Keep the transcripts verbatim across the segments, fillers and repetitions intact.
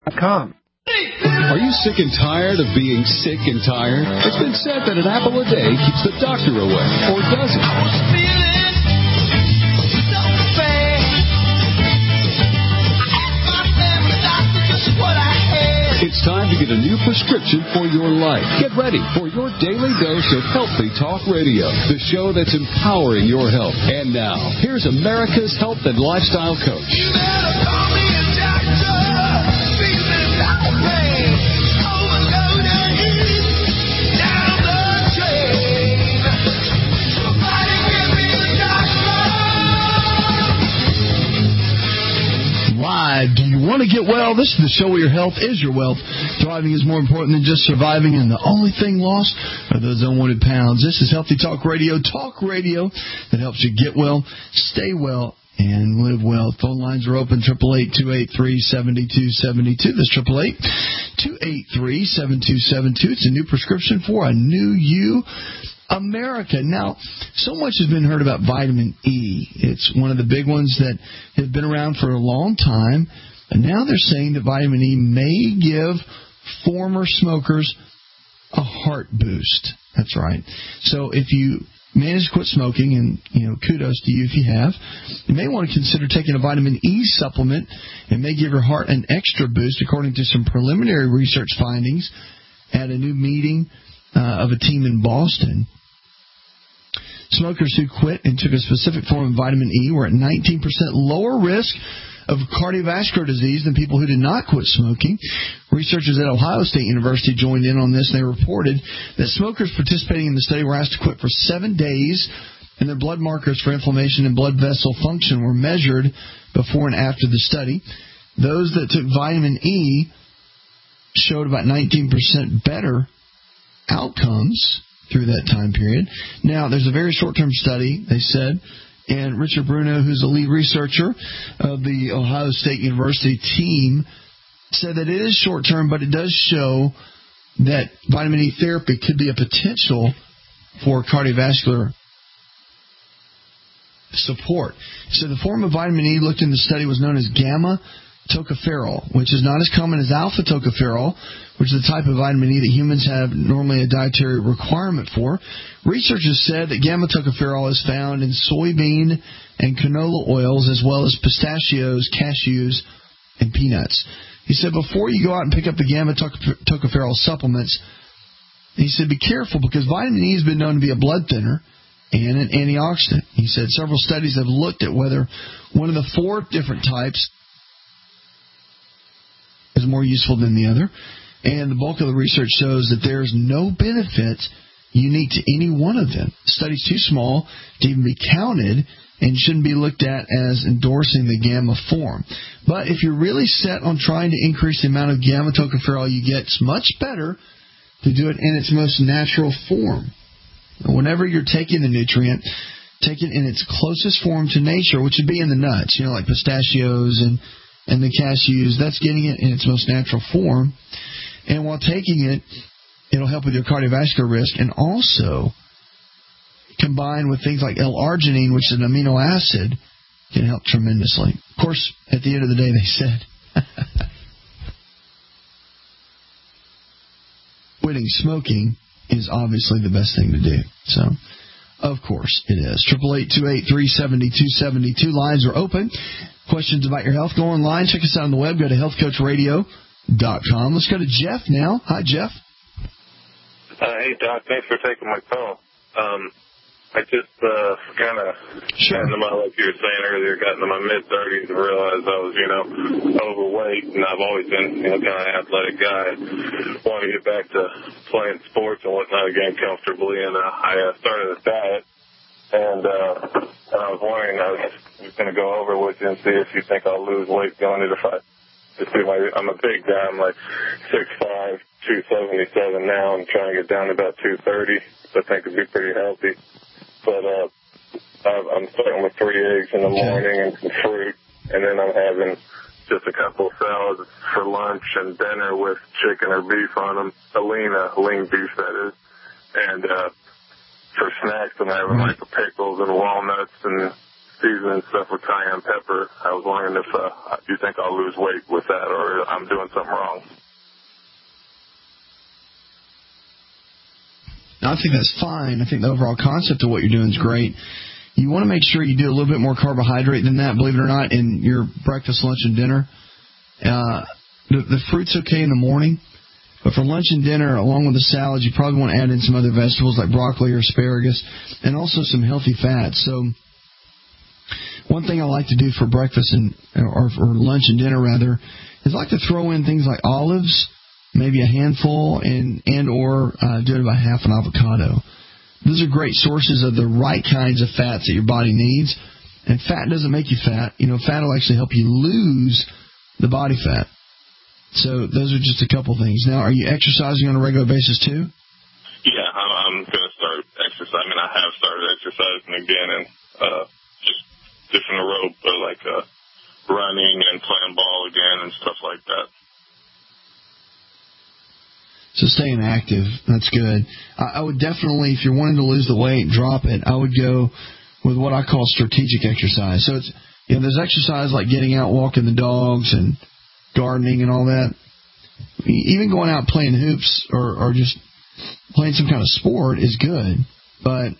dot com. Are you sick and tired of being sick and tired? It's been said that an apple a day keeps the doctor away, or does it? I was feeling so bad. I asked my family doctor just what I had. It's time to get a new prescription for your life. Get ready for your daily dose of Healthy Talk Radio, the show that's empowering your health. And now, here's America's health and lifestyle coach. You better call me a doctor. Do you want to get well? This is the show where your health is your wealth. Thriving is more important than just surviving, and the only thing lost are those unwanted pounds. This is Healthy Talk Radio, talk radio that helps you get well, stay well, and live well. Phone lines are open, eight eight eight, two eight three, seven two seven two. That's eight eight eight, two eight three, seven two seven two. It's a new prescription for a new you. America. Now, so much has been heard about vitamin E. It's one of the big ones that have been around for a long time. And now they're saying that vitamin E may give former smokers a heart boost. That's right. So if you manage to quit smoking, and you know, kudos to you if you have, you may want to consider taking a vitamin E supplement. It may give your heart an extra boost, according to some preliminary research findings at a new meeting uh, of a team in Boston. Smokers who quit and took a specific form of vitamin E were at nineteen percent lower risk of cardiovascular disease than people who did not quit smoking. Researchers at Ohio State University joined in on this, and they reported that smokers participating in the study were asked to quit for seven days, and their blood markers for inflammation and blood vessel function were measured before and after the study. Those that took vitamin E showed about nineteen percent better outcomes through that time period. Now, there's a very short-term study, they said, and Richard Bruno, who's the lead researcher of the Ohio State University team, said that it is short-term, but it does show that vitamin E therapy could be a potential for cardiovascular support. So the form of vitamin E looked in the study was known as gamma tocopherol, which is not as common as alpha tocopherol, which is the type of vitamin E that humans have normally a dietary requirement for. Researchers said that gamma tocopherol is found in soybean and canola oils, as well as pistachios, cashews, and peanuts. He said before you go out and pick up the gamma tocopherol supplements, he said be careful because vitamin E has been known to be a blood thinner and an antioxidant. He said several studies have looked at whether one of the four different types is more useful than the other, and the bulk of the research shows that there's no benefit unique to any one of them. The study's too small to even be counted and shouldn't be looked at as endorsing the gamma form. But if you're really set on trying to increase the amount of gamma tocopherol you get, it's much better to do it in its most natural form. Whenever you're taking the nutrient, take it in its closest form to nature, which would be in the nuts, you know, like pistachios and and the cashews. That's getting it in its most natural form. And while taking it, it'll help with your cardiovascular risk. And also, combined with things like L-arginine, which is an amino acid, can help tremendously. Of course, at the end of the day, they said quitting smoking is obviously the best thing to do. So, of course, it is. eight eight eight, two eight three, seven two seven two. Lines are open. Questions about your health, go online. Check us out on the web. Go to health coach radio dot com. Let's go to Jeff now. Hi, Jeff. Uh, hey, Doc. Thanks for taking my call. Um, I just uh, kind of, sure. got into my, like you were saying earlier, got into my mid-thirties and realized I was, you know, overweight, and I've always been, you know, kind of an athletic guy. Want to get back to playing sports and whatnot again comfortably, and uh, I uh, started a diet. And, uh, and I was wondering, I was just going to go over with you and see if you think I'll lose weight going into five. Just see my, I'm a big guy. I'm like six five, two seventy-seven now. I'm trying to get down to about two thirty. So I think it'd be pretty healthy. But, uh, I'm starting with three eggs in the morning and some fruit. And then I'm having just a couple of salads for lunch and dinner with chicken or beef on them. A lean, uh, lean beef, that is. And, uh, for snacks, I'm having like pickles and walnuts and seasoning stuff with cayenne pepper. I was wondering if uh, you think I'll lose weight with that, or I'm doing something wrong. I think that's fine. I think the overall concept of what you're doing is great. You want to make sure you do a little bit more carbohydrate than that, believe it or not, in your breakfast, lunch, and dinner. Uh, the, the fruit's okay in the morning, but for lunch and dinner, along with the salad, you probably want to add in some other vegetables like broccoli or asparagus, and also some healthy fats. So one thing I like to do for breakfast and or for lunch and dinner, rather, is I like to throw in things like olives, maybe a handful, and and or uh, do it about half an avocado. Those are great sources of the right kinds of fats that your body needs. And fat doesn't make you fat. You know, fat will actually help you lose the body fat. So those are just a couple things. Now, are you exercising on a regular basis too? Yeah, I'm, I'm going to start exercising. I mean, I have started exercising again, and uh, just different aerobic, uh, like uh, running and playing ball again and stuff like that. So staying active, that's good. I, I would definitely, if you're wanting to lose the weight, drop it. I would go with what I call strategic exercise. So it's, you know, there's exercise like getting out, walking the dogs, and gardening and all that. Even going out playing hoops or, or just playing some kind of sport is good. But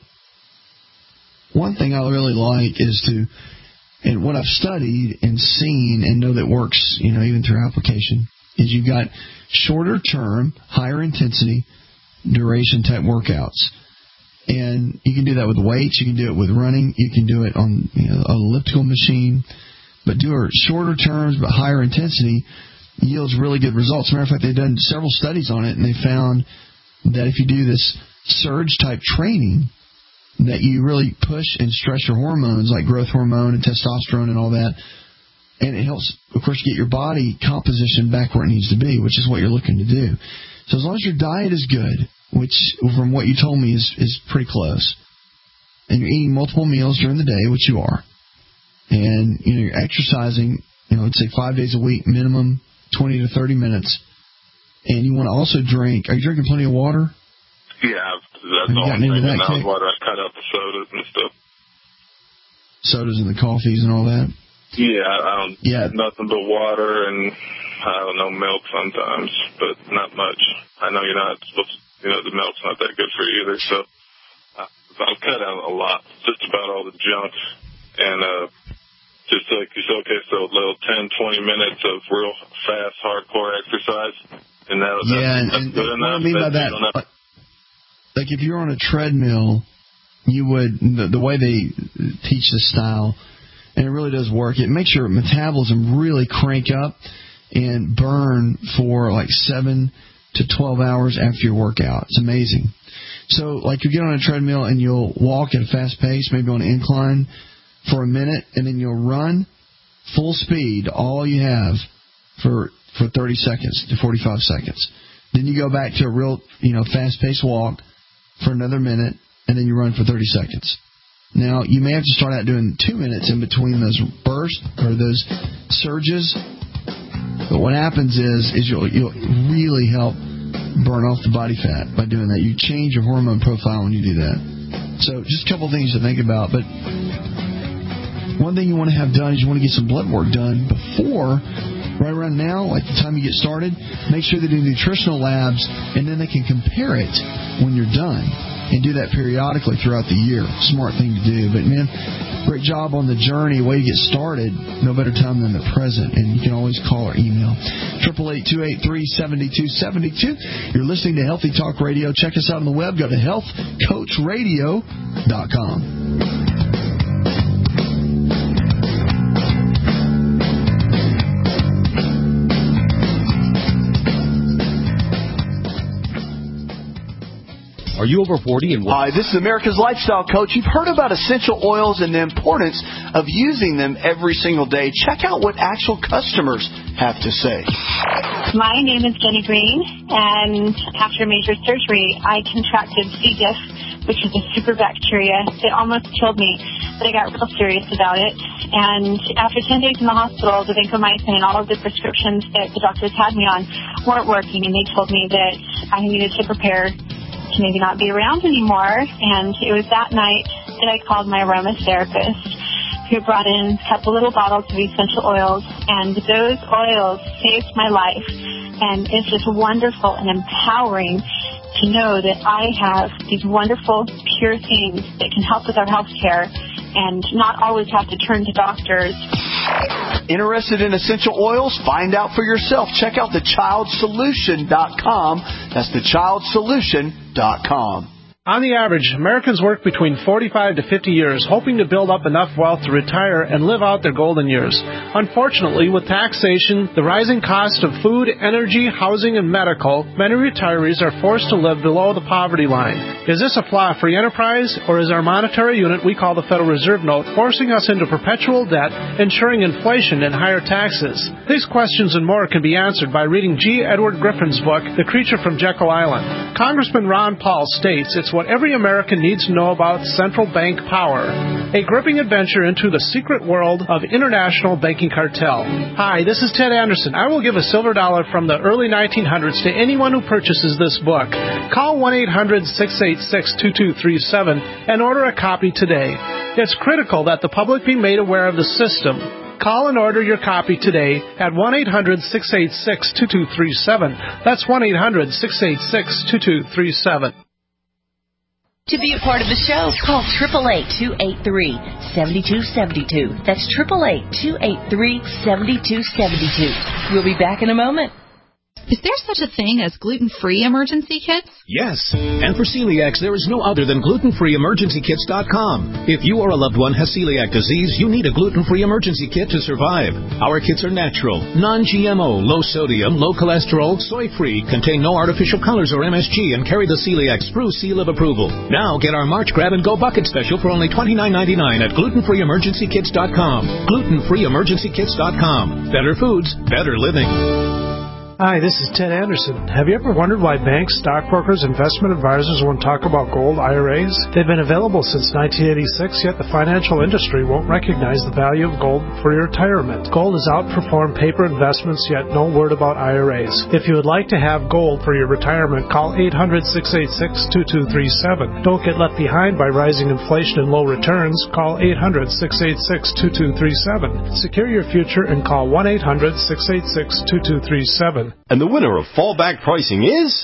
one thing I really like is to, and what I've studied and seen and know that works, you know, even through application, is you've got shorter term, higher intensity, duration type workouts. And you can do that with weights, you can do it with running, you can do it on, you know, an elliptical machine. But do it shorter terms but higher intensity yields really good results. As a matter of fact, they've done several studies on it, and they found that if you do this surge type training, that you really push and stress your hormones like growth hormone and testosterone and all that. And it helps, of course, get your body composition back where it needs to be, which is what you're looking to do. So as long as your diet is good, which from what you told me is, is pretty close, and you're eating multiple meals during the day, which you are, and you know, you're exercising, you know, let's say five days a week, minimum twenty to thirty minutes, and you want to also drink. Are you drinking plenty of water? Yeah, that's Have you all gotten I'm into that, drinking now Kate? is water. I cut out the sodas and stuff. Sodas and the coffees and all that? Yeah, I don't, Yeah. nothing but water and, I don't know, milk sometimes, but not much. I know you're not supposed to, you know, the milk's not that good for you either, so I've cut out a lot, just about all the junk, and uh, just like you said, okay, so a little ten, twenty minutes of real fast, hardcore exercise, and that, Yeah, that's, and, that's and good what enough. I mean by that, like, like if you're on a treadmill, you would, the, the way they teach this style, and it really does work, it makes your metabolism really crank up and burn for like seven to twelve hours after your workout. It's amazing. So, like, you get on a treadmill and you'll walk at a fast pace, maybe on an incline for a minute, and then you'll run full speed, all you have, for for thirty seconds to forty-five seconds. Then you go back to a real, you know, fast-paced walk for another minute, and then you run for thirty seconds. Now, you may have to start out doing two minutes in between those bursts or those surges. But what happens is, is you'll, you'll really help burn off the body fat by doing that. You change your hormone profile when you do that. So just a couple things to think about. But one thing you want to have done is you want to get some blood work done before, right around now, like the time you get started. Make sure they do nutritional labs, and then they can compare it when you're done. And do that periodically throughout the year. Smart thing to do. But, man, great job on the journey. Way to get started. No better time than the present. And you can always call or email. eight eight eight, two eight three, seven two seven two. You're listening to Healthy Talk Radio. Check us out on the web. Go to health coach radio dot com. Are you over forty and... Hi, this is America's Lifestyle Coach. You've heard about essential oils and the importance of using them every single day. Check out what actual customers have to say. My name is Jenny Green, and after major surgery, I contracted C. diff, which is a super bacteria. It almost killed me, but I got real serious about it. And after ten days in the hospital, the vancomycin and all of the prescriptions that the doctors had me on weren't working, and they told me that I needed to prepare to maybe not be around anymore. And it was that night that I called my aromatherapist, who who brought in a couple little bottles of essential oils, and those oils saved my life. And it's just wonderful and empowering to know that I have these wonderful, pure things that can help with our health care and not always have to turn to doctors. Interested in essential oils? Find out for yourself. Check out the child solution dot com. That's the child solution dot com. On the average, Americans work between forty-five to fifty years, hoping to build up enough wealth to retire and live out their golden years. Unfortunately, with taxation, the rising cost of food, energy, housing, and medical, many retirees are forced to live below the poverty line. Is this a flaw free enterprise, or is our monetary unit we call the Federal Reserve Note forcing us into perpetual debt, ensuring inflation and higher taxes? These questions and more can be answered by reading G. Edward Griffin's book, The Creature from Jekyll Island. Congressman Ron Paul states it's what every American needs to know about central bank power. A gripping adventure into the secret world of international banking cartel. Hi, this is Ted Anderson. I will give a silver dollar from the early nineteen hundreds to anyone who purchases this book. Call one eight hundred six eight six two two three seven and order a copy today. It's critical that the public be made aware of the system. Call and order your copy today at one eight hundred six eight six two two three seven. That's one eight hundred six eight six two two three seven. To be a part of the show, call eight eight eight, two eight three, seven two seven two. That's eight eight eight, two eight three, seven two seven two. We'll be back in a moment. Is there such a thing as gluten-free emergency kits? Yes. And for celiacs, there is no other than gluten free emergency kits dot com. If you or a loved one has celiac disease, you need a gluten-free emergency kit to survive. Our kits are natural, non-G M O, low sodium, low cholesterol, soy-free, contain no artificial colors or M S G, and carry the celiac Spruce seal of approval. Now get our March Grab and Go Bucket Special for only twenty-nine ninety-nine at gluten free emergency kits dot com. gluten free emergency kits dot com. Better foods, better living. Hi, this is Ted Anderson. Have you ever wondered why banks, stockbrokers, investment advisors won't talk about gold I R As? They've been available since nineteen eighty-six, yet the financial industry won't recognize the value of gold for your retirement. Gold has outperformed paper investments, yet no word about I R As. If you would like to have gold for your retirement, call eight hundred six eight six two two three seven. Don't get left behind by rising inflation and low returns. Call eight hundred six eight six two two three seven. Secure your future and call one eight hundred six eight six two two three seven. And the winner of fallback pricing is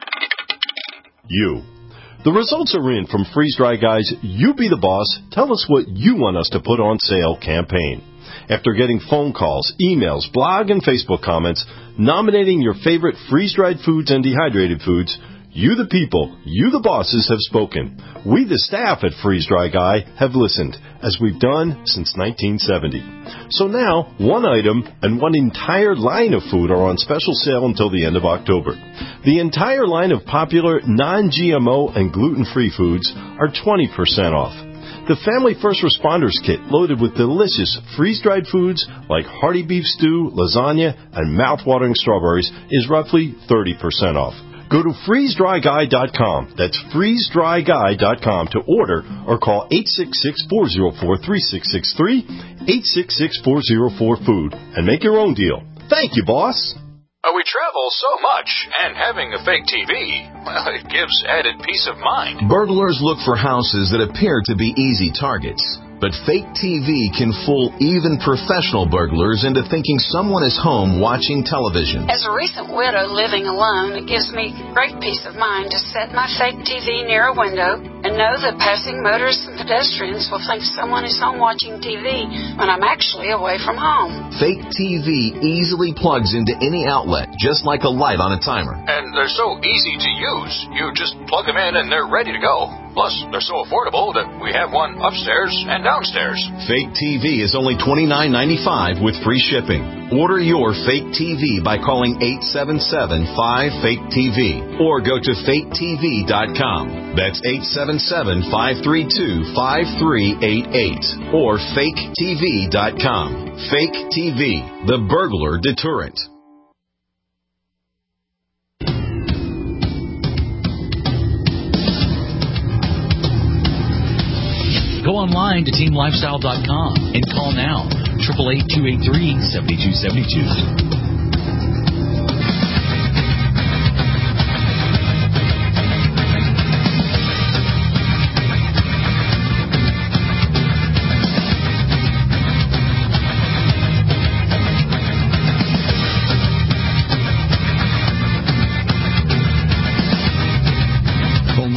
you. The results are in from Freeze Dry Guy's You Be the Boss, Tell Us What You Want Us to Put on Sale campaign. After getting phone calls, emails, blog, and Facebook comments nominating your favorite freeze-dried foods and dehydrated foods, you the people, you the bosses have spoken. We the staff at Freeze Dry Guy have listened, as we've done since nineteen seventy. So now, one item and one entire line of food are on special sale until the end of October. The entire line of popular non-G M O and gluten-free foods are twenty percent off. The Family First Responders Kit, loaded with delicious freeze-dried foods like hearty beef stew, lasagna, and mouth-watering strawberries, is roughly thirty percent off. Go to freeze dry guy dot com. That's freeze dry guy dot com to order or call eight six six, four zero four, three six six three, eight six six, four zero four, food, and make your own deal. Thank you, boss. Uh, we travel so much, and having a fake T V, well, it gives added peace of mind. Burglars look for houses that appear to be easy targets. But fake T V can fool even professional burglars into thinking someone is home watching television. As a recent widow living alone, it gives me great peace of mind to set my fake T V near a window and know that passing motorists and pedestrians will think someone is home watching T V when I'm actually away from home. Fake T V easily plugs into any outlet, just like a light on a timer. And they're so easy to use. You just plug them in and they're ready to go. Plus, they're so affordable that we have one upstairs and downstairs. Fake T V is only twenty-nine ninety-five with free shipping. Order your fake T V by calling eight seven seven, five, fake T V or go to fake T V dot com. That's eight seven seven, five three two, five three eight eight or fake T V dot com. Fake T V, the burglar deterrent. Go online to team lifestyle dot com and call now, eight eight eight, two eight three, seven two seven two.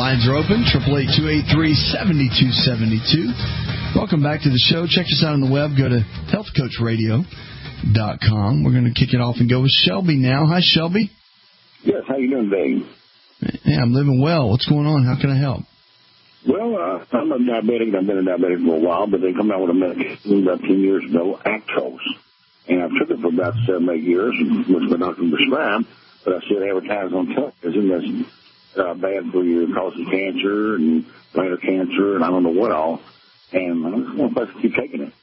lines are open. eight eight eight, two eight three, seven two seven two. Welcome back to the show. Check us out on the web. Go to health coach radio dot com. We're going to kick it off and go with Shelby now. Hi, Shelby. Yes, how you doing, Dave? Yeah, I'm living well. What's going on? How can I help? Well, uh, I'm a diabetic. I've been a diabetic for a while, but they come out with a medication about ten years ago, Actose. And I've took it for about seven, eight years, which my doctor prescribed, but I see it advertised on television that's uh, bad for you, causes cancer and bladder cancer and I don't know what all. And I just want to keep taking it.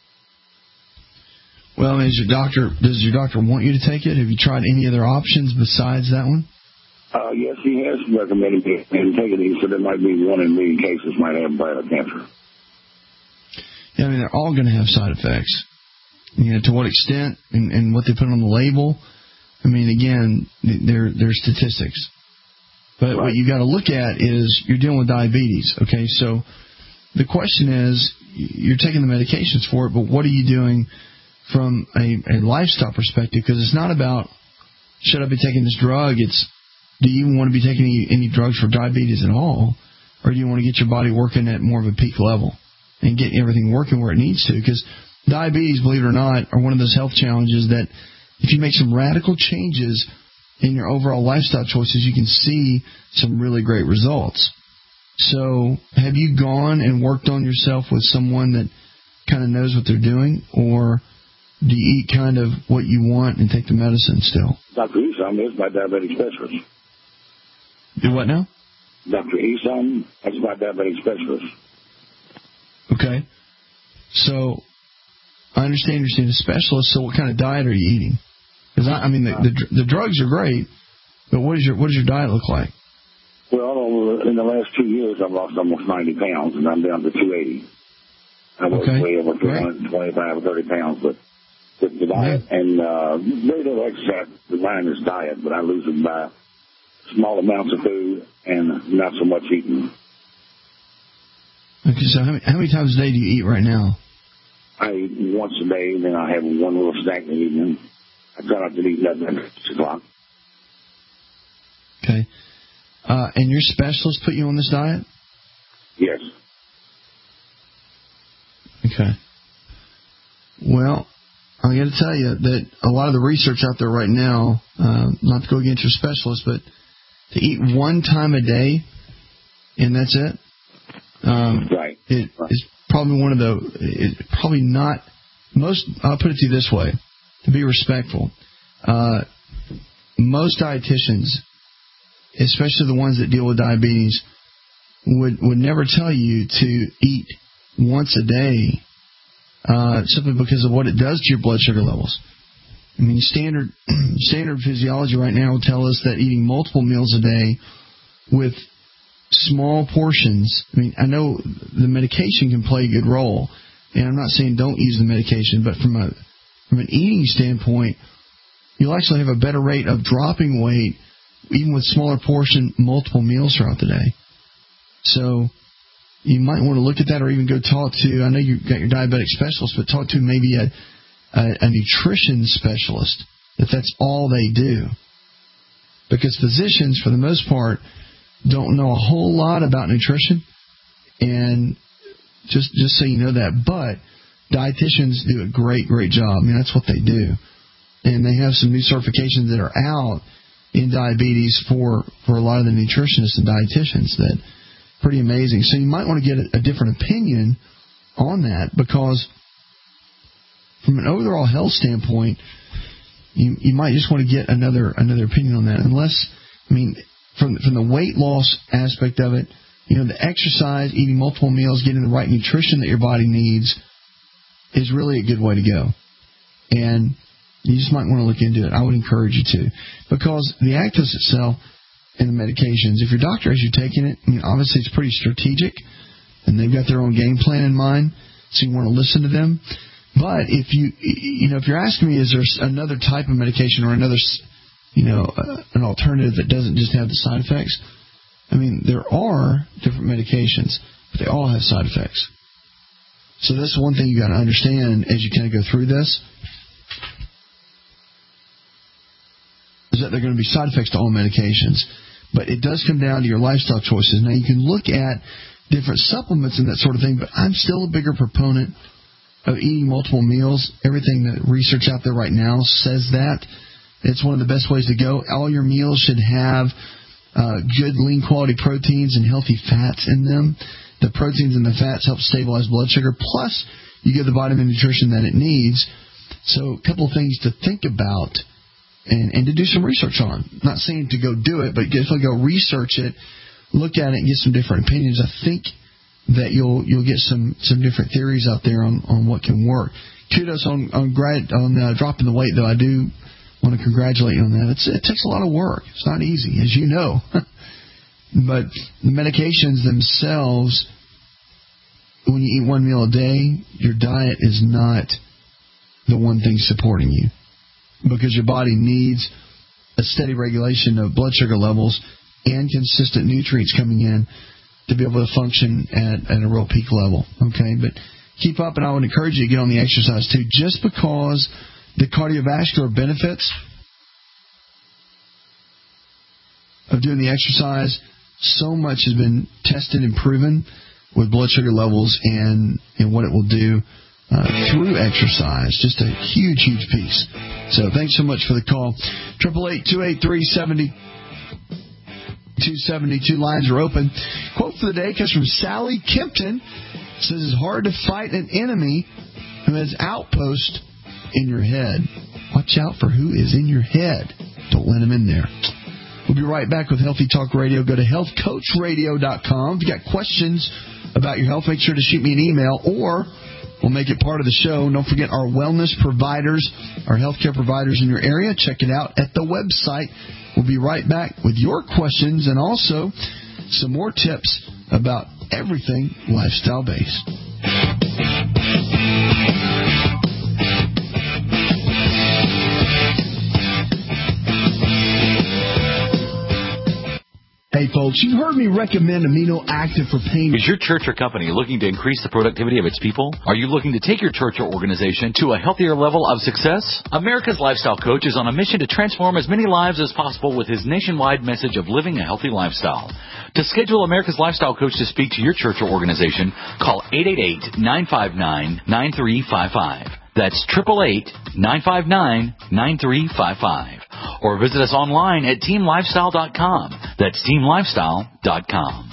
Well, is your doctor, does your doctor want you to take it? Have you tried any other options besides that one? Uh, yes, he has recommended me and take it. He said there might be one in a million cases might have bladder cancer. Yeah, I mean, they're all going to have side effects. You know, to what extent and, and what they put on the label. I mean, again, they're, they're statistics. But right. What you got to look at is you're dealing with diabetes, okay? So the question is, you're taking the medications for it, but what are you doing from a, a lifestyle perspective? Because it's not about, should I be taking this drug? It's, do you even want to be taking any, any drugs for diabetes at all? Or do you want to get your body working at more of a peak level and get everything working where it needs to? Because diabetes, believe it or not, are one of those health challenges that if you make some radical changes in your overall lifestyle choices, you can see some really great results. So have you gone and worked on yourself with someone that kind of knows what they're doing, or do you eat kind of what you want and take the medicine still? Doctor Esom is my diabetic specialist. Do what now? Doctor Esom is my diabetic specialist. Okay. So I understand you're seeing a specialist, so what kind of diet are you eating? Because I, I mean, the, the the drugs are great, but what is your what does your diet look like? Well, in the last two years, I've lost almost ninety pounds, and I'm down to two eighty. I was okay. way over three hundred twenty-five or thirty pounds, but with the diet yeah. and uh, very little exercise. The line is diet, but I lose it by small amounts of food and not so much eating. Okay, so how many, how many times a day do you eat right now? I eat once a day, and then I have one little snack in the evening. I try not to eat nothing at six o'clock. Okay. Uh, and your specialist put you on this diet? Yes. Okay. Well, I got to tell you that a lot of the research out there right now, uh, not to go against your specialist, but to eat one time a day, and that's it. Um, right. It right. is probably one of the, it, probably not, most, I'll put it to you this way, to be respectful. Uh, most dietitians, especially the ones that deal with diabetes, would, would never tell you to eat once a day uh, simply because of what it does to your blood sugar levels. I mean, standard standard physiology right now will tell us that eating multiple meals a day with small portions, I mean, I know the medication can play a good role, and I'm not saying don't use the medication, but from a from an eating standpoint, you'll actually have a better rate of dropping weight even with smaller portion, multiple meals throughout the day. So you might want to look at that, or even go talk to, I know you've got your diabetic specialist, but talk to maybe a, a, a nutrition specialist, if that's all they do. Because physicians, for the most part, don't know a whole lot about nutrition, and just just so you know that. But dietitians do a great, great job. I mean, that's what they do. And they have some new certifications that are out in diabetes for, for a lot of the nutritionists and dietitians that pretty amazing. So you might want to get a, a different opinion on that, because from an overall health standpoint, you you might just want to get another another opinion on that. Unless, I mean, from from the weight loss aspect of it, you know, the exercise, eating multiple meals, getting the right nutrition that your body needs is really a good way to go. And you just might want to look into it. I would encourage you to, because the Actose itself and the medications, if your doctor has you taking it, I mean, obviously it's pretty strategic, and they've got their own game plan in mind, so you want to listen to them. But if you, you know, if you're asking me, is there another type of medication or another, you know, uh, an alternative that doesn't just have the side effects? I mean, there are different medications, but they all have side effects. So that's one thing you got to understand as you kind of go through this, is that there are going to be side effects to all medications. But it does come down to your lifestyle choices. Now, you can look at different supplements and that sort of thing, but I'm still a bigger proponent of eating multiple meals. Everything that research out there right now says that. It's one of the best ways to go. All your meals should have uh, good, lean quality proteins and healthy fats in them. The proteins and the fats help stabilize blood sugar. Plus, you get the vitamin nutrition that it needs. So a couple of things to think about and, and to do some research on. Not saying to go do it, but definitely go research it, look at it, and get some different opinions. I think that you'll you'll get some, some different theories out there on, on what can work. Kudos on on, grad, on uh, dropping the weight, though. I do want to congratulate you on that. It's, it takes a lot of work. It's not easy, as you know. But the medications themselves, when you eat one meal a day, your diet is not the one thing supporting you, because your body needs a steady regulation of blood sugar levels and consistent nutrients coming in to be able to function at, at a real peak level. Okay, but keep up, and I would encourage you to get on the exercise too, just because the cardiovascular benefits of doing the exercise, so much has been tested and proven with blood sugar levels and, and what it will do uh, through exercise. Just a huge, huge piece. So thanks so much for the call. eight eight eight, two eight three, seven two seven two. Lines are open. Quote for the day comes from Sally Kempton. It says, it's hard to fight an enemy who has outpost in your head. Watch out for who is in your head. Don't let him in there. We'll be right back with Healthy Talk Radio. Go to health coach radio dot com. If you got questions about your health, make sure to shoot me an email, or we'll make it part of the show. And don't forget our wellness providers, our healthcare providers in your area. Check it out at the website. We'll be right back with your questions and also some more tips about everything lifestyle-based. Hey, folks, you've heard me recommend Amino Active for pain. Is your church or company looking to increase the productivity of its people? Are you looking to take your church or organization to a healthier level of success? America's Lifestyle Coach is on a mission to transform as many lives as possible with his nationwide message of living a healthy lifestyle. To schedule America's Lifestyle Coach to speak to your church or organization, call eight eight eight, nine five nine, nine three five five. That's eight eight eight, nine five nine, nine three five five. Or visit us online at team lifestyle dot com. That's team lifestyle dot com.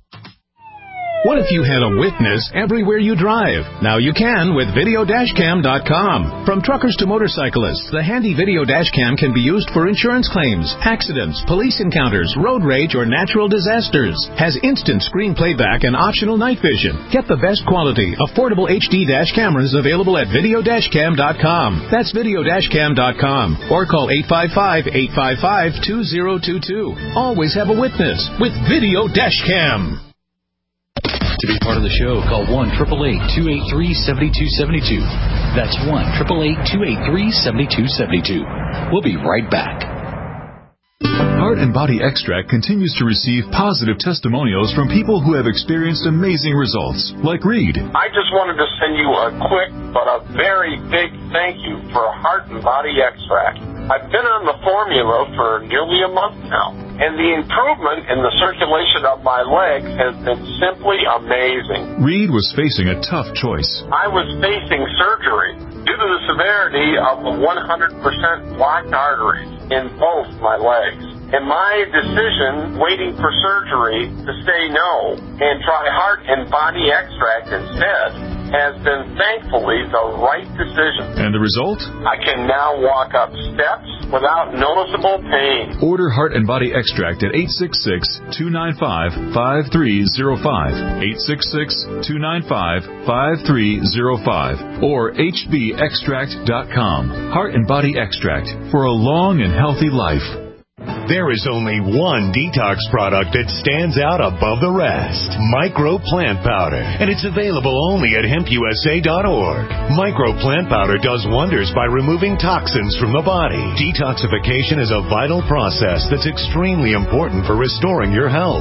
What if you had a witness everywhere you drive? Now you can with video dash cam dot com. From truckers to motorcyclists, the handy video dash cam can be used for insurance claims, accidents, police encounters, road rage, or natural disasters. Has instant screen playback and optional night vision. Get the best quality, affordable H D dash cameras available at video dash cam dot com. That's video dash cam dot com. Or call eight five five, eight five five, two zero two two. Always have a witness with Video Dash Cam. To be part of the show, call one eight eight eight, two eight three, seven two seven two. That's one eight eight eight, two eight three, seven two seven two. We'll be right back. Heart and Body Extract continues to receive positive testimonials from people who have experienced amazing results, like Reed. I just wanted to send you a quick but a very big thank you for Heart and Body Extract. I've been on the formula for nearly a month now, and the improvement in the circulation of my legs has been simply amazing. Reed was facing a tough choice. I was facing surgery due to the severity of the one hundred percent blocked arteries in both my legs. And my decision, waiting for surgery, to say no and try Heart and Body Extract instead, has been thankfully the right decision. And the result? I can now walk up steps without noticeable pain. Order Heart and Body Extract at eight six six, two nine five, five three zero five, eight six six, two nine five, five three zero five, or h b extract dot com. Heart and Body Extract for a long and healthy life. There is only one detox product that stands out above the rest. Micro Plant Powder. And it's available only at hemp u s a dot org. Micro Plant Powder does wonders by removing toxins from the body. Detoxification is a vital process that's extremely important for restoring your health.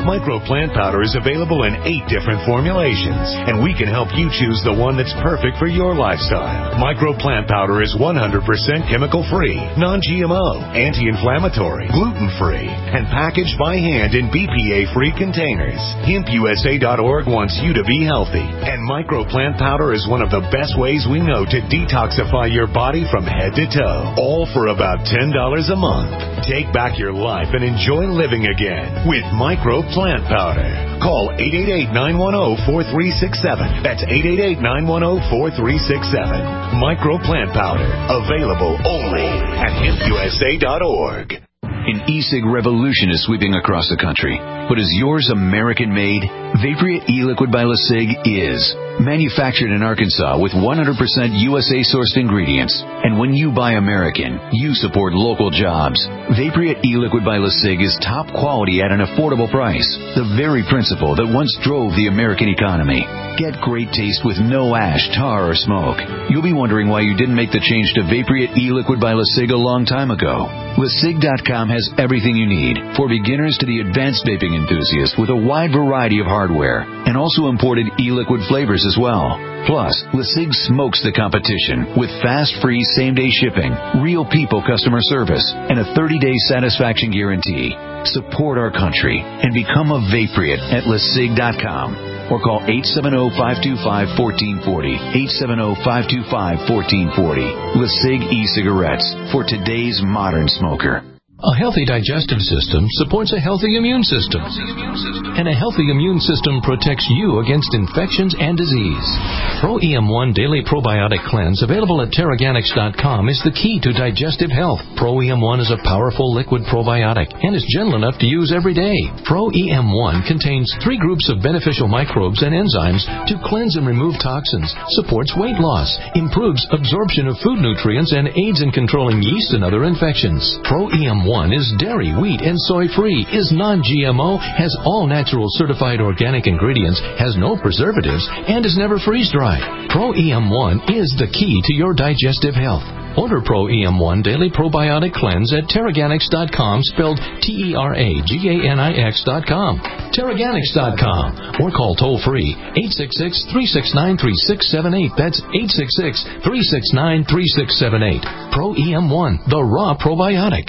Micro Plant Powder is available in eight different formulations, and we can help you choose the one that's perfect for your lifestyle. Micro Plant Powder is one hundred percent chemical-free, non-G M O, anti-inflammatory, gluten-free, and packaged by hand in B P A-free containers. Hemp U S A dot org wants you to be healthy, and Micro Plant Powder is one of the best ways we know to detoxify your body from head to toe, all for about ten dollars a month. Take back your life and enjoy living again with Micro Plant Powder. Call eight eight eight, nine one zero, four three six seven. That's eight eight eight, nine one zero, four three six seven. Micro Plant Powder, available only at hemp U S A dot org. An e-cig revolution is sweeping across the country. But is yours American-made? Vaporeat e-liquid by LeSig is. Manufactured in Arkansas with one hundred percent U S A-sourced ingredients. And when you buy American, you support local jobs. Vaporeat e-liquid by LeSig is top quality at an affordable price. The very principle that once drove the American economy. Get great taste with no ash, tar, or smoke. You'll be wondering why you didn't make the change to Vaporeat e-liquid by LeSig a long time ago. LeSig dot com has everything you need, for beginners to the advanced vaping enthusiast, with a wide variety of hardware, and also imported e-liquid flavors as well. Plus, LeSig smokes the competition with fast, free, same-day shipping, real people customer service, and a thirty-day satisfaction guarantee. Support our country and become a Vaporeat at LeSig dot com. Or call eight seven zero, five two five, one four four zero, eight seven zero, five two five, one four four zero. LeSig e-cigarettes for today's modern smoker. A healthy digestive system supports a healthy immune system. And a healthy immune system protects you against infections and disease. Pro E M one Daily Probiotic Cleanse, available at Terraganics dot com, is the key to digestive health. Pro E M one is a powerful liquid probiotic and is gentle enough to use every day. Pro E M one contains three groups of beneficial microbes and enzymes to cleanse and remove toxins, supports weight loss, improves absorption of food nutrients, and aids in controlling yeast and other infections. Pro E M one is dairy, wheat, and soy-free, is non-G M O, has all natural certified organic ingredients, has no preservatives, and is never freeze-dried. Pro E M one is the key to your digestive health. Order Pro E M one Daily Probiotic Cleanse at Terraganics dot com, spelled T E R A G A N I X dot com. Terraganics dot com. Or call toll-free eight six six, three six nine, three six seven eight. That's eight six six, three six nine, three six seven eight. Pro E M one, the raw probiotic.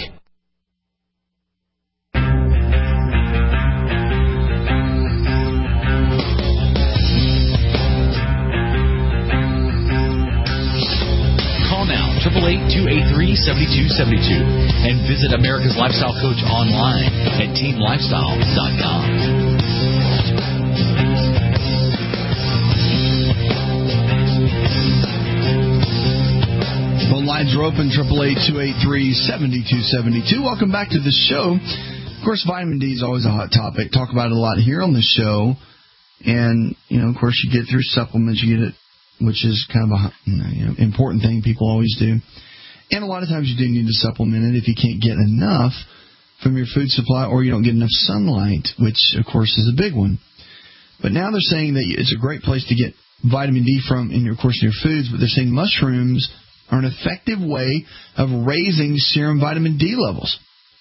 eight eight eight, two eight three, seven two seven two and visit America's Lifestyle Coach online at team lifestyle dot com. Phone lines are open, eight eight eight, two eight three, seven two seven two. Welcome back to the show. Of course, vitamin D is always a hot topic. Talk about it a lot here on the show. And, you know, of course, you get through supplements, you get it, which is kind of a you know, important thing people always do. And a lot of times you do need to supplement it if you can't get enough from your food supply or you don't get enough sunlight, which, of course, is a big one. But now they're saying that it's a great place to get vitamin D from, in your, of course, in your foods, but they're saying mushrooms are an effective way of raising serum vitamin D levels.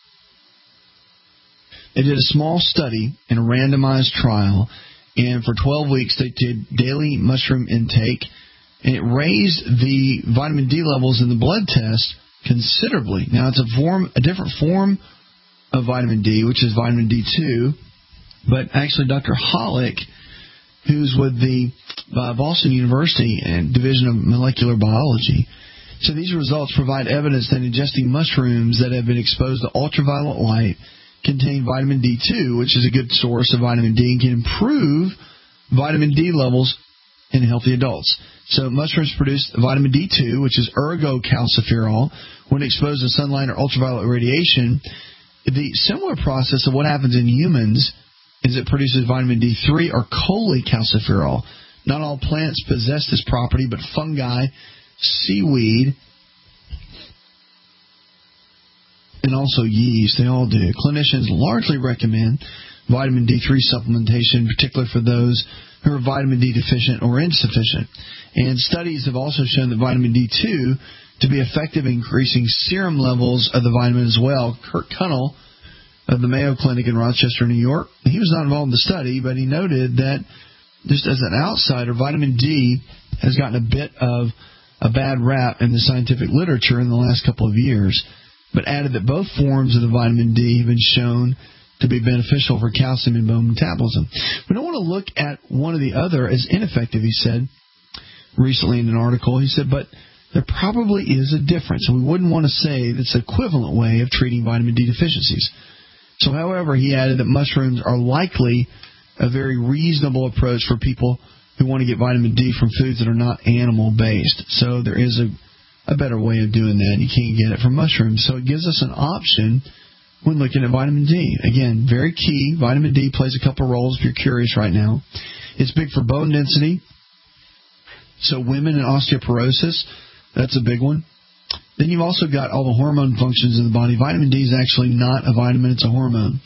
They did a small study in a randomized trial, and for twelve weeks they did daily mushroom intake, and it raised the vitamin D levels in the blood test considerably. Now, it's a form, a different form of vitamin D, which is vitamin D two, but actually Doctor Hollick, who's with the uh, Boston University and Division of Molecular Biology, so these results provide evidence that ingesting mushrooms that have been exposed to ultraviolet light contain vitamin D two, which is a good source of vitamin D, and can improve vitamin D levels in healthy adults. So mushrooms produce vitamin D two, which is ergocalciferol, when exposed to sunlight or ultraviolet radiation. The similar process of what happens in humans is it produces vitamin D three or cholecalciferol. Not all plants possess this property, but fungi, seaweed, and also yeast, they all do. Clinicians largely recommend vitamin D three supplementation, particularly for those who are vitamin D deficient or insufficient. And studies have also shown that vitamin D two to be effective in increasing serum levels of the vitamin as well. Kurt Kunnell, of the Mayo Clinic in Rochester, New York. He was not involved in the study, but he noted that just as an outsider, vitamin D has gotten a bit of a bad rap in the scientific literature in the last couple of years, but added that both forms of the vitamin D have been shown to be beneficial for calcium and bone metabolism. We don't want to look at one or the other as ineffective, he said recently in an article. He said, but there probably is a difference, and we wouldn't want to say that's an equivalent way of treating vitamin D deficiencies. So, however, he added that mushrooms are likely a very reasonable approach for people who want to get vitamin D from foods that are not animal-based. So there is a, a better way of doing that. You can't get it from mushrooms. So it gives us an option when looking at vitamin D. Again, very key. Vitamin D plays a couple roles if you're curious right now. It's big for bone density. So women and osteoporosis, that's a big one. Then you've also got all the hormone functions in the body. Vitamin D is actually not a vitamin, it's a hormone.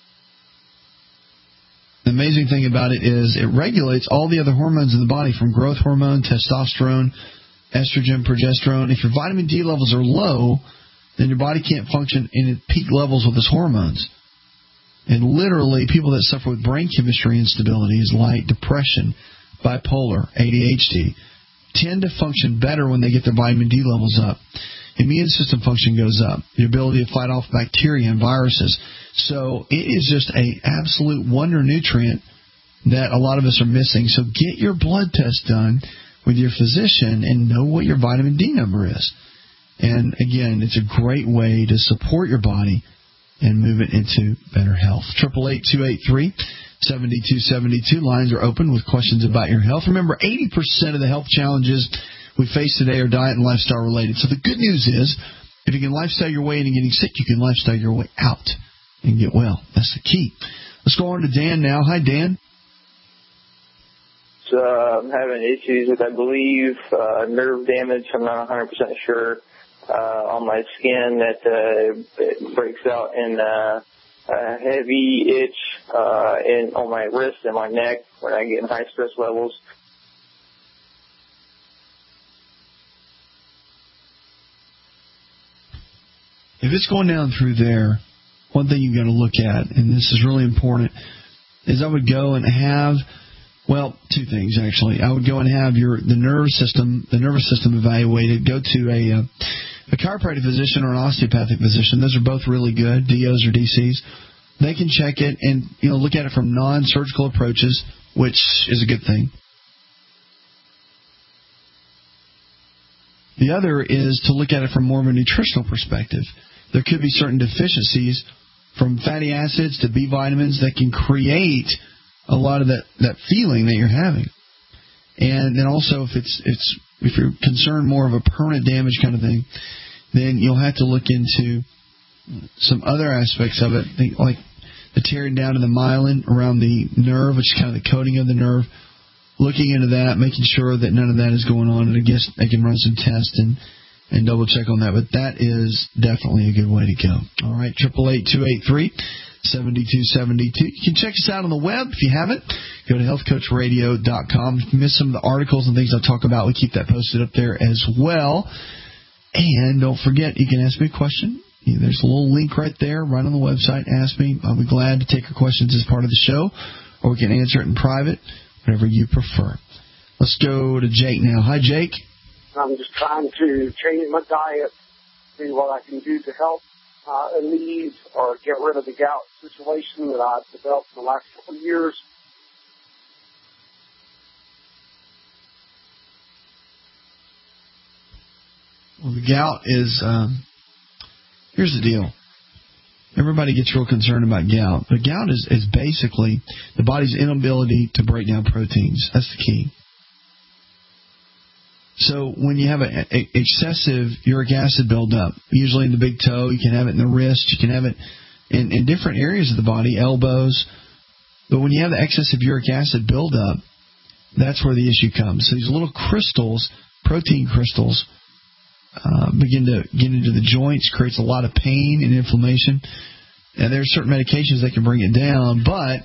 The amazing thing about it is it regulates all the other hormones in the body, from growth hormone, testosterone, estrogen, progesterone. If your vitamin D levels are low, then your body can't function in peak levels with its hormones. And literally, people that suffer with brain chemistry instabilities like depression, bipolar, A D H D, tend to function better when they get their vitamin D levels up. Immune system function goes up. Your ability to fight off bacteria and viruses. So it is just an absolute wonder nutrient that a lot of us are missing. So get your blood test done with your physician and know what your vitamin D number is. And again, it's a great way to support your body and move it into better health. eight eight eight, two eight three, seven two seven two. Lines are open with questions about your health. Remember, eighty percent of the health challenges we face today are diet and lifestyle related. So the good news is, if you can lifestyle your way into getting sick, you can lifestyle your way out and get well. That's the key. Let's go on to Dan now. Hi, Dan. So, uh, I'm having issues with, I believe, uh, nerve damage. I'm not one hundred percent sure. Uh, on my skin that uh, it breaks out in uh, a heavy itch uh, in on my wrist and my neck when I get in high stress levels. If it's going down through there, one thing you've got to look at, and this is really important, is I would go and have, well, two things actually. I would go and have your the nerve system, the nervous system evaluated. Go to a uh, a chiropractic physician or an osteopathic physician. Those are both really good, D Os or D Cs. They can check it and, you know, look at it from non-surgical approaches, which is a good thing. The other is to look at it from more of a nutritional perspective. There could be certain deficiencies from fatty acids to B vitamins that can create a lot of that, that feeling that you're having. And then also, if it's it's if you're concerned more of a permanent damage kind of thing, then you'll have to look into some other aspects of it, like the tearing down of the myelin around the nerve, which is kind of the coating of the nerve. Looking into that, making sure that none of that is going on, and I guess they can run some tests and, and double check on that. But that is definitely a good way to go. All right, eight eight eight, two eight three, seven two seven two. You can check us out on the web if you haven't. Go to health coach radio dot com. If you miss some of the articles and things I talk about, we keep that posted up there as well. And don't forget, you can ask me a question. There's a little link right there, right on the website. Ask me. I'll be glad to take your questions as part of the show, or we can answer it in private, whatever you prefer. Let's go to Jake now. Hi, Jake. I'm just trying to change my diet, see what I can do to help uh, alleviate or get rid of the gout situation that I've developed in the last couple of years. Well, the gout is, um, here's the deal. Everybody gets real concerned about gout. But gout is, is basically the body's inability to break down proteins. That's the key. So when you have an excessive uric acid buildup, usually in the big toe, you can have it in the wrist, you can have it in, in different areas of the body, elbows. But when you have the excessive uric acid buildup, that's where the issue comes. So these little crystals, protein crystals, Uh, begin to get into the joints, creates a lot of pain and inflammation. And there are certain medications that can bring it down, but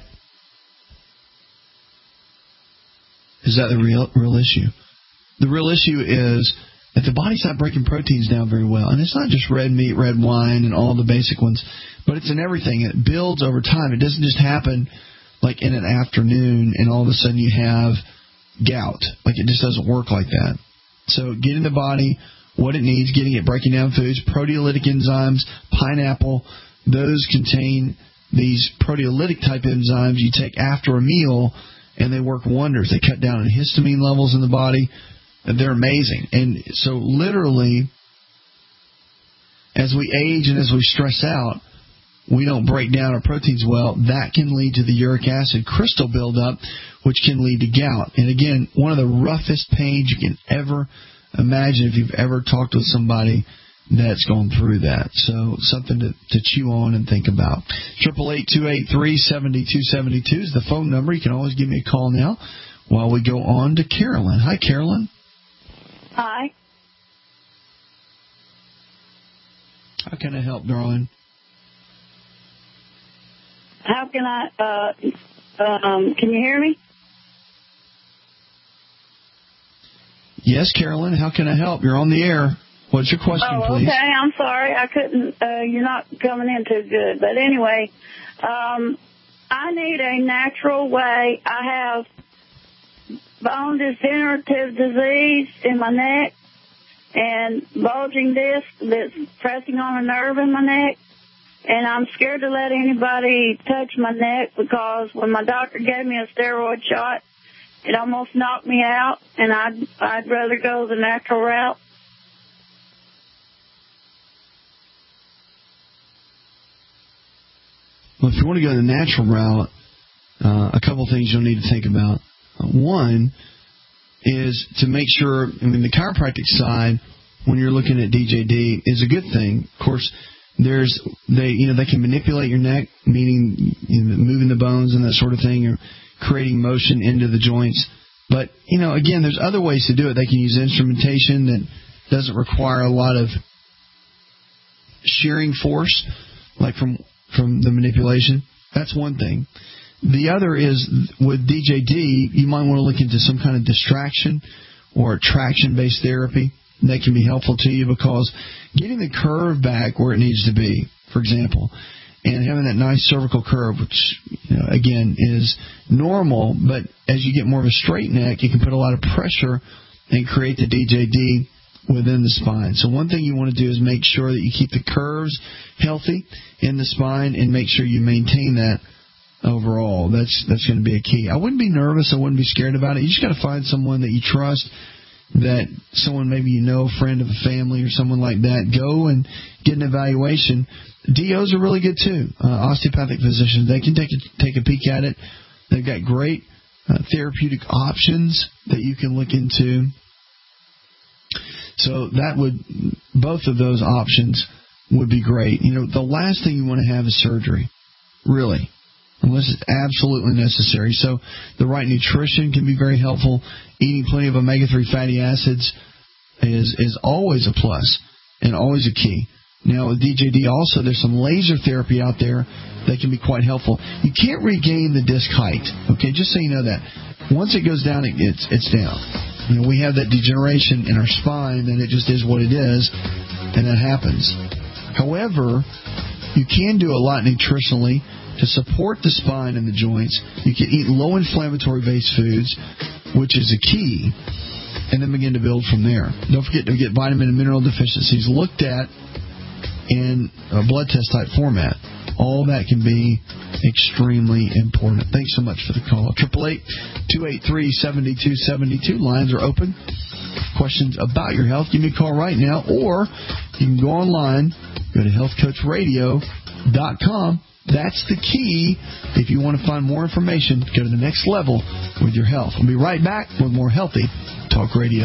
is that the real real issue? The real issue is that the body's not breaking proteins down very well. And it's not just red meat, red wine, and all the basic ones, but it's in everything. It builds over time. It doesn't just happen like in an afternoon and all of a sudden you have gout. Like, it just doesn't work like that. So getting the body what it needs, getting it breaking down foods, proteolytic enzymes, pineapple, those contain these proteolytic type enzymes you take after a meal, and they work wonders. They cut down on histamine levels in the body. They're amazing. And so literally, as we age and as we stress out, we don't break down our proteins well. That can lead to the uric acid crystal buildup, which can lead to gout. And again, one of the roughest pains you can ever imagine if you've ever talked with somebody that's gone through that. So something to, to chew on and think about. Triple eight two eight three seventy two seventy two is the phone number. You can always give me a call now while we go on to Carolyn. Hi, Carolyn. Hi. How can I help, darling? How can I, uh, um, can you hear me? Yes, Carolyn, how can I help? You're on the air. What's your question, oh, please? Okay, I'm sorry. I couldn't, uh, you're not coming in too good. But anyway, um, I need a natural way. I have bone degenerative disease in my neck and bulging disc that's pressing on a nerve in my neck. And I'm scared to let anybody touch my neck because when my doctor gave me a steroid shot, it almost knocked me out, and I'd, I'd rather go the natural route. Well, if you want to go the natural route, uh, a couple things you'll need to think about. Uh, one is to make sure, I mean, the chiropractic side, when you're looking at D J D, is a good thing. Of course, there's they you know they can manipulate your neck, meaning you know, moving the bones and that sort of thing, or creating motion into the joints. But you know, again, there's other ways to do it. They can use instrumentation that doesn't require a lot of shearing force, like from from the manipulation. That's one thing. The other is with D J D, you might want to look into some kind of distraction or traction-based therapy. That can be helpful to you because getting the curve back where it needs to be, for example, and having that nice cervical curve, which, you know, again, is normal, but as you get more of a straight neck, you can put a lot of pressure and create the D J D within the spine. So one thing you want to do is make sure that you keep the curves healthy in the spine and make sure you maintain that overall. That's that's going to be a key. I wouldn't be nervous. I wouldn't be scared about it. You just got to find someone that you trust, that someone maybe you know, a friend of a family or someone like that. Go and get an evaluation. D Os are really good too. Uh, osteopathic physicians, they can take a, take a peek at it. They've got great uh, therapeutic options that you can look into. So that would, both of those options would be great. You know, the last thing you want to have is surgery, really, unless it's absolutely necessary. So the right nutrition can be very helpful. Eating plenty of omega three fatty acids is is always a plus and always a key. Now with D J D also, there's some laser therapy out there that can be quite helpful. You can't regain the disc height, okay, just so you know that. Once it goes down, it, it's, it's down. You know, we have that degeneration in our spine, and it just is what it is, and that happens. However, you can do a lot nutritionally to support the spine and the joints. You can eat low-inflammatory based foods, which is a key, and then begin to build from there. Don't forget to get vitamin and mineral deficiencies looked at in a blood test type format. All that can be extremely important. Thanks so much for the call. eight eight eight, two eight three, seven two seven two. Lines are open. Questions about your health, give me a call right now, or you can go online, go to health coach radio dot com. That's the key. If you want to find more information, go to the next level with your health. We'll be right back with more Healthy Talk Radio.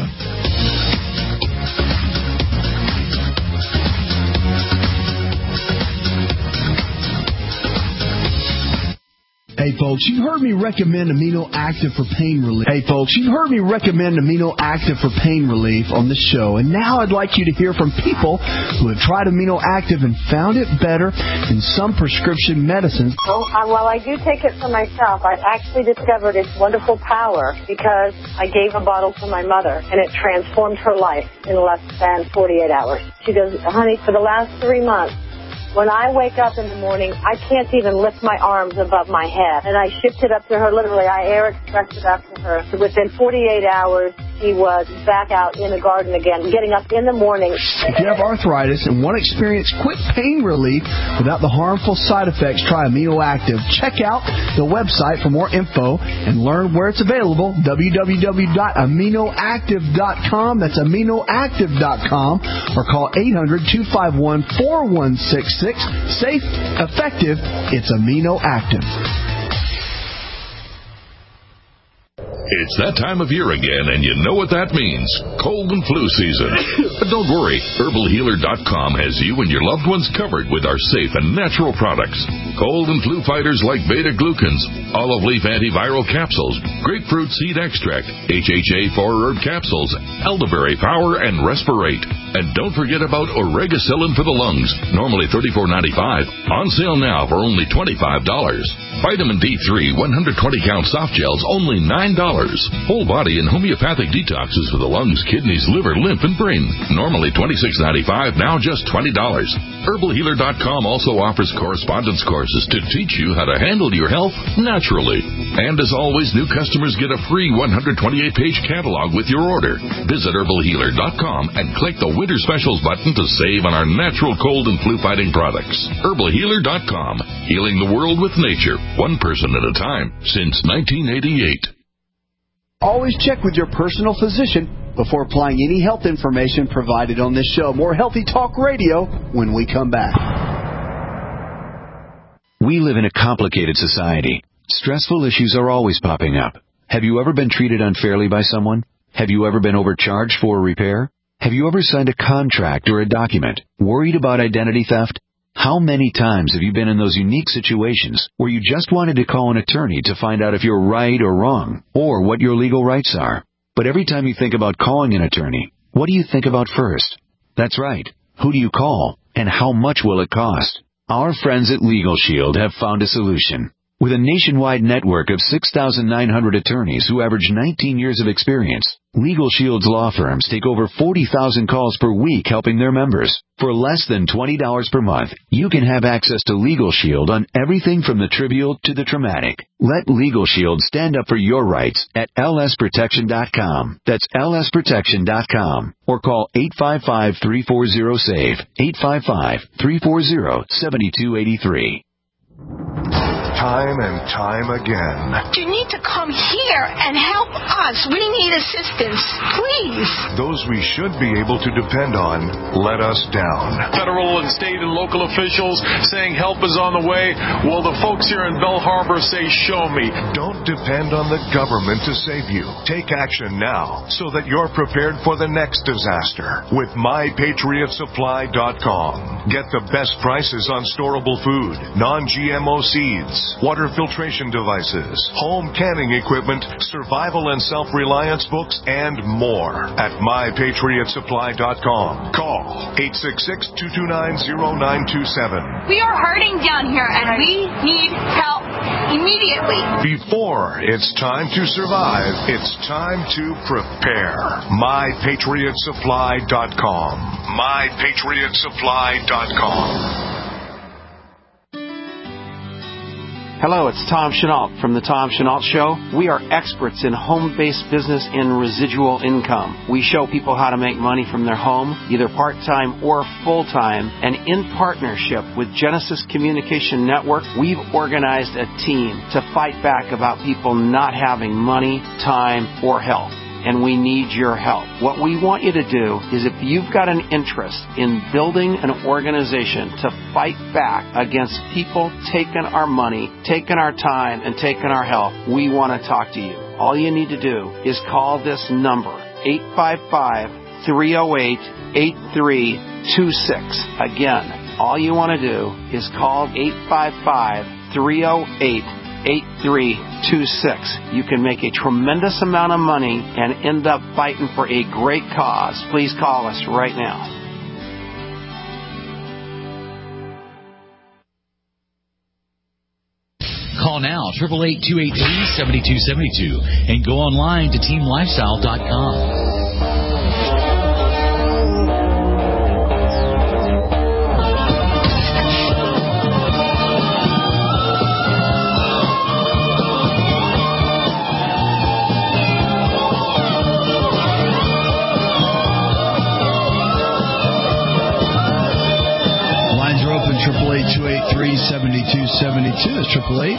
Hey folks, you've heard me recommend Amino Active for pain relief. Hey folks, you've heard me recommend Amino Active for pain relief on this show, and now I'd like you to hear from people who have tried Amino Active and found it better than some prescription medicines. Well, uh, while I do take it for myself, I've actually discovered its wonderful power because I gave a bottle to my mother, and it transformed her life in less than forty-eight hours. She goes, honey, for the last three months, when I wake up in the morning, I can't even lift my arms above my head. And I shipped it up to her, literally. I air expressed it up to her. So within forty-eight hours, she was back out in the garden again, getting up in the morning. If you have arthritis and want to experience quick pain relief without the harmful side effects, try Amino Active. Check out the website for more info and learn where it's available, w w w dot amino active dot com. That's amino active dot com. Or call eight hundred, two five one, four one six six. Safe, effective, it's Amino Active. It's that time of year again, and you know what that means. Cold and flu season. But don't worry, herbal healer dot com has you and your loved ones covered with our safe and natural products. Cold and flu fighters like beta-glucans, olive leaf antiviral capsules, grapefruit seed extract, H H A four herb capsules, elderberry power, and respirate. And don't forget about oregacillin for the lungs, normally thirty-four ninety-five, on sale now for only twenty-five dollars. Vitamin D three one hundred twenty count soft gels, only nine dollars. Whole body and homeopathic detoxes for the lungs, kidneys, liver, lymph, and brain, normally twenty-six ninety-five, now just twenty dollars. herbal healer dot com also offers correspondence courses to teach you how to handle your health naturally. And as always, new customers get a free one hundred twenty-eight page catalog with your order. Visit herbal healer dot com and click the Winter Specials button to save on our natural cold and flu fighting products. herbal healer dot com, healing the world with nature, one person at a time, since nineteen eighty-eight. Always check with your personal physician before applying any health information provided on this show. More Healthy Talk Radio when we come back. We live in a complicated society. Stressful issues are always popping up. Have you ever been treated unfairly by someone? Have you ever been overcharged for a repair? Have you ever signed a contract or a document? Worried about identity theft? How many times have you been in those unique situations where you just wanted to call an attorney to find out if you're right or wrong, or what your legal rights are? But every time you think about calling an attorney, what do you think about first? That's right. Who do you call, and how much will it cost? Our friends at Legal Shield have found a solution. With a nationwide network of six thousand nine hundred attorneys who average nineteen years of experience, Legal Shield's law firms take over forty thousand calls per week helping their members. For less than twenty dollars per month, you can have access to Legal Shield on everything from the trivial to the traumatic. Let Legal Shield stand up for your rights at L S protection dot com. That's L S protection dot com. Or call eight five five, three four zero, S A V E, eight five five, three four zero, seven two eight three. Time and time again. You need to come here and help us. We need assistance, please. Those we should be able to depend on let us down. Federal and state and local officials saying help is on the way. Well, the folks here in Belle Harbor say, show me. Don't depend on the government to save you. Take action now so that you're prepared for the next disaster with my patriot supply dot com. Get the best prices on storable food, non G M O seeds, water filtration devices, home canning equipment, survival and self-reliance books, and more at my patriot supply dot com. Call eight six six, two two nine, zero nine two seven. We are hurting down here, and we need help immediately. Before it's time to survive, it's time to prepare. my patriot supply dot com. my patriot supply dot com. Hello, it's Tom Chenault from The Tom Chenault Show. We are experts in home-based business and residual income. We show people how to make money from their home, either part-time or full-time. And in partnership with Genesis Communication Network, we've organized a team to fight back about people not having money, time, or health. And we need your help. What we want you to do is if you've got an interest in building an organization to fight back against people taking our money, taking our time, and taking our health, we want to talk to you. All you need to do is call this number, eight five five, three oh eight, eight three two six. Again, all you want to do is call eight five five, three oh eight, eight three two six. You can make a tremendous amount of money and end up fighting for a great cause. Please call us right now. Call now, eight eight eight, two eight three, seven two seven two, and go online to team lifestyle dot com. Triple eight two eight three seventy two seventy two. That's triple eight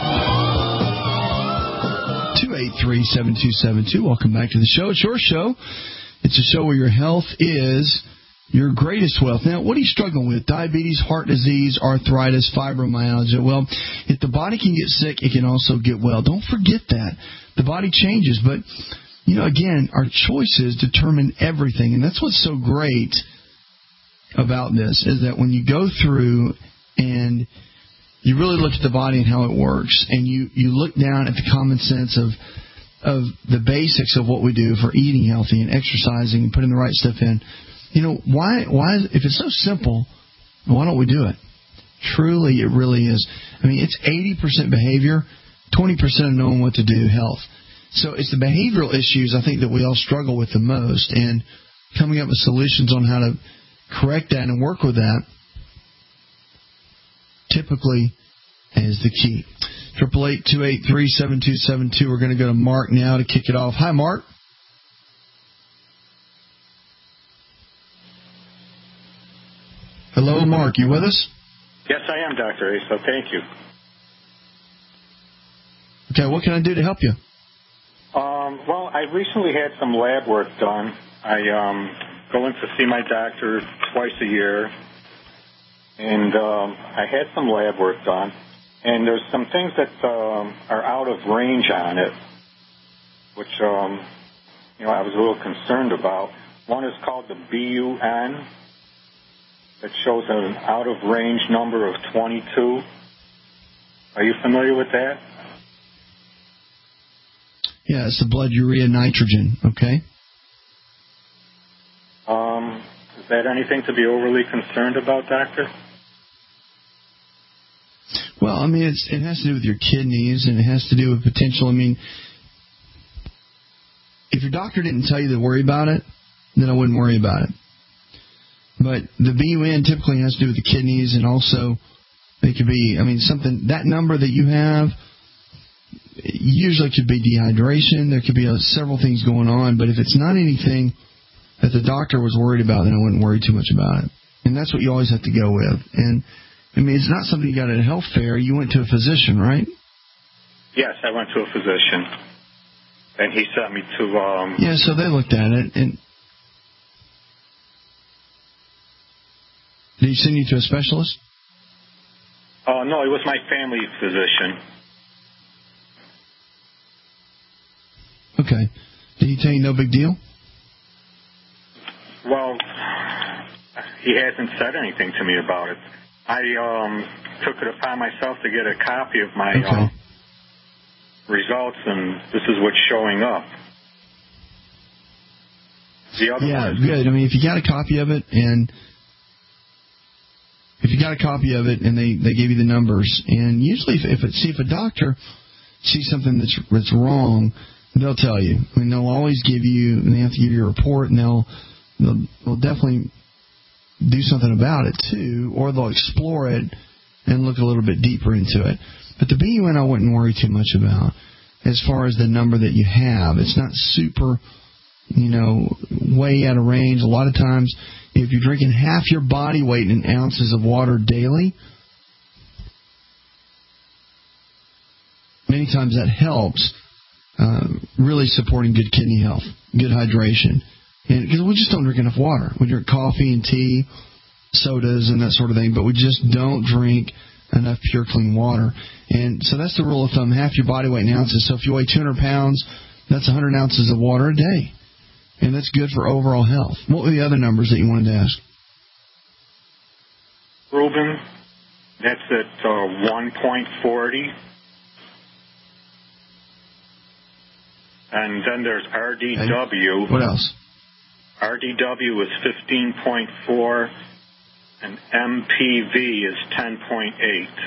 two eight three seven two seven two. Welcome back to the show. It's your show. It's a show where your health is your greatest wealth. Now, what are you struggling with? Diabetes, heart disease, arthritis, fibromyalgia. Well, if the body can get sick, it can also get well. Don't forget that. The body changes, but you know, again, our choices determine everything, and that's what's so great about this, is that when you go through and you really look at the body and how it works, and you, you look down at the common sense of of the basics of what we do for eating healthy and exercising and putting the right stuff in, you know, why why if it's so simple, why don't we do it? Truly, it really is. I mean, it's eighty percent behavior, twenty percent of knowing what to do, health. So it's the behavioral issues, I think, that we all struggle with the most, and coming up with solutions on how to correct that and work with that typically is the key. Triple eight two eight three seven two seven two. We're going to go to Mark now to kick it off. Hi, Mark. Hello, Mark. You with us? Yes, I am, Doctor Asa. Thank you. Okay, what can I do to help you? Um, well, I recently had some lab work done. I um. go in to see my doctor twice a year, and um, I had some lab work done, and there's some things that um, are out of range on it, which um, you know I was a little concerned about. One is called the B U N. It shows an out of range number of twenty-two. Are you familiar with that? Yeah, it's the blood urea nitrogen, okay? Um, is that anything to be overly concerned about, Doctor? Well, I mean, it's, it has to do with your kidneys, and it has to do with potential. I mean, if your doctor didn't tell you to worry about it, then I wouldn't worry about it. But the B U N typically has to do with the kidneys, and also it could be, I mean, something, that number that you have usually could be dehydration. There could be uh, several things going on, but if it's not anything that the doctor was worried about, then I wouldn't worry too much about it. And that's what you always have to go with. And, I mean, it's not something you got at a health fair. You went to a physician, right? Yes, I went to a physician. And he sent me to... Um, yeah, so they looked at it. And did he send you to a specialist? Oh, uh, no, it was my family physician. Okay. Did he tell you no big deal? Well, he hasn't said anything to me about it. I um, took it upon myself to get a copy of my okay. uh, results, and this is what's showing up. The other yeah, one is, good. I mean, if you got a copy of it, and if you got a copy of it, and they, they gave you the numbers, and usually if, if it, see if a doctor sees something that's that's wrong, they'll tell you. I mean, they'll always give you, and they have to give you a report, and they'll they'll, they'll definitely do something about it too, or they'll explore it and look a little bit deeper into it. But the B U N I wouldn't worry too much about as far as the number that you have. It's not super, you know, way out of range. A lot of times, if you're drinking half your body weight in ounces of water daily, many times that helps uh, really supporting good kidney health, good hydration. And because we just don't drink enough water. We drink coffee and tea, sodas and that sort of thing, but we just don't drink enough pure, clean water. And so that's the rule of thumb, half your body weight in ounces. So if you weigh two hundred pounds, that's one hundred ounces of water a day. And that's good for overall health. What were the other numbers that you wanted to ask? Reuben, that's at uh, one point four zero. And then there's R D W. What else? R D W is fifteen point four, and M P V is ten point eight.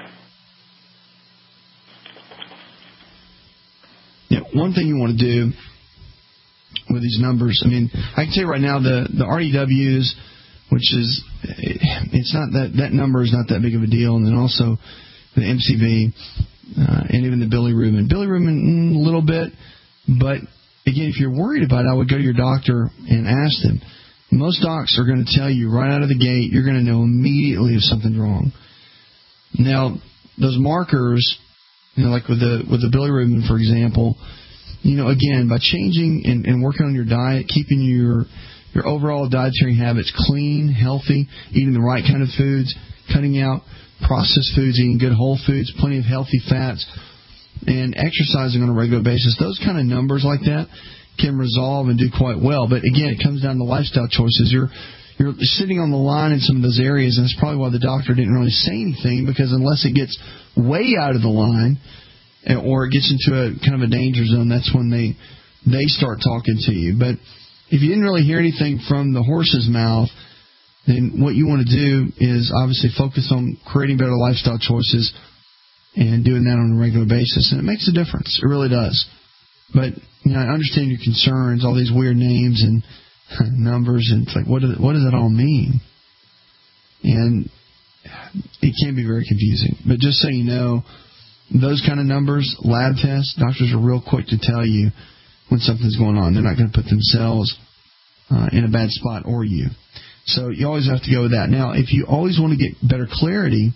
Yeah, one thing you want to do with these numbers, I mean, I can tell you right now, the, the R D Ws, which is, it's not that, that number is not that big of a deal, and then also the M C V, uh, and even the bilirubin. Bilirubin, mm, a little bit, but again, if you're worried about it, I would go to your doctor and ask them. Most docs are going to tell you right out of the gate, you're going to know immediately if something's wrong. Now, those markers, you know, like with the with the bilirubin, for example, you know, again, by changing and, and working on your diet, keeping your your overall dietary habits clean, healthy, eating the right kind of foods, cutting out processed foods, eating good whole foods, plenty of healthy fats, and exercising on a regular basis, those kind of numbers like that can resolve and do quite well. But again, it comes down to lifestyle choices. You're you're sitting on the line in some of those areas, and that's probably why the doctor didn't really say anything, because unless it gets way out of the line or it gets into a kind of a danger zone, that's when they they start talking to you. But if you didn't really hear anything from the horse's mouth, then what you want to do is obviously focus on creating better lifestyle choices and doing that on a regular basis. And it makes a difference. It really does. But, you know, I understand your concerns, all these weird names and numbers, and it's like, what, do, what does that all mean? And it can be very confusing. But just so you know, those kind of numbers, lab tests, doctors are real quick to tell you when something's going on. They're not going to put themselves uh, in a bad spot, or you. So you always have to go with that. Now, if you always want to get better clarity,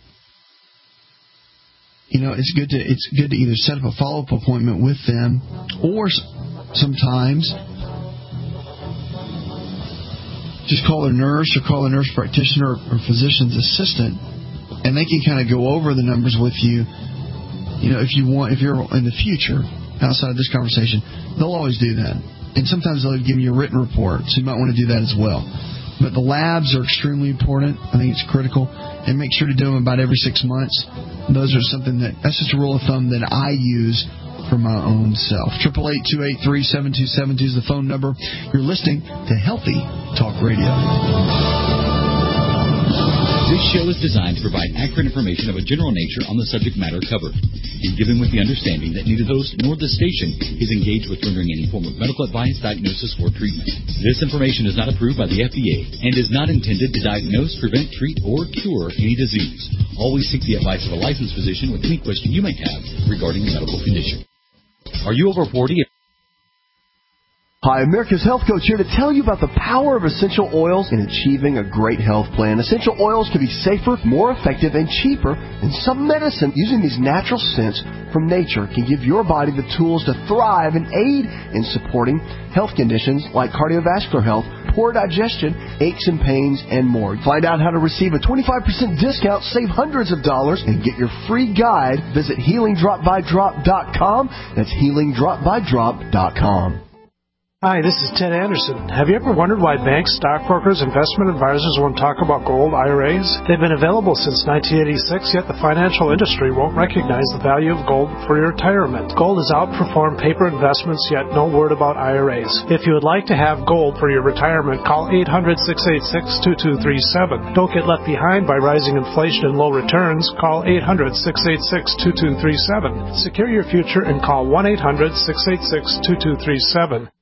you know, it's good to it's good to either set up a follow-up appointment with them, or sometimes just call their nurse or call a nurse practitioner or physician's assistant, and they can kind of go over the numbers with you. You know, if you want, if you're in the future outside of this conversation, they'll always do that. And sometimes they'll give you a written report, so you might want to do that as well. But the labs are extremely important. I think it's critical. And make sure to do them about every six months. Those are something that, that's just a rule of thumb that I use for my own self. eight eight eight, two eight three, seven two seven two is the phone number. You're listening to Healthy Talk Radio. This show is designed to provide accurate information of a general nature on the subject matter covered, and given with the understanding that neither host nor the station is engaged with rendering any form of medical advice, diagnosis, or treatment. This information is not approved by the F D A and is not intended to diagnose, prevent, treat, or cure any disease. Always seek the advice of a licensed physician with any question you may have regarding a medical condition. Are you over forty? Hi, America's Health Coach here to tell you about the power of essential oils in achieving a great health plan. Essential oils can be safer, more effective, and cheaper than some medicine. Using these natural scents from nature can give your body the tools to thrive and aid in supporting health conditions like cardiovascular health, poor digestion, aches and pains, and more. Find out how to receive a twenty-five percent discount, save hundreds of dollars, and get your free guide. Visit healing drop by drop dot com. That's healing drop by drop dot com. Hi, this is Ted Anderson. Have you ever wondered why banks, stockbrokers, investment advisors won't talk about gold I R As? They've been available since nineteen eighty-six, yet the financial industry won't recognize the value of gold for your retirement. Gold has outperformed paper investments, yet no word about I R As. If you would like to have gold for your retirement, call eight hundred, six eight six, two two three seven. Don't get left behind by rising inflation and low returns. Call eight hundred, six eight six, two two three seven. Secure your future and call one eight hundred, six eight six, two two three seven.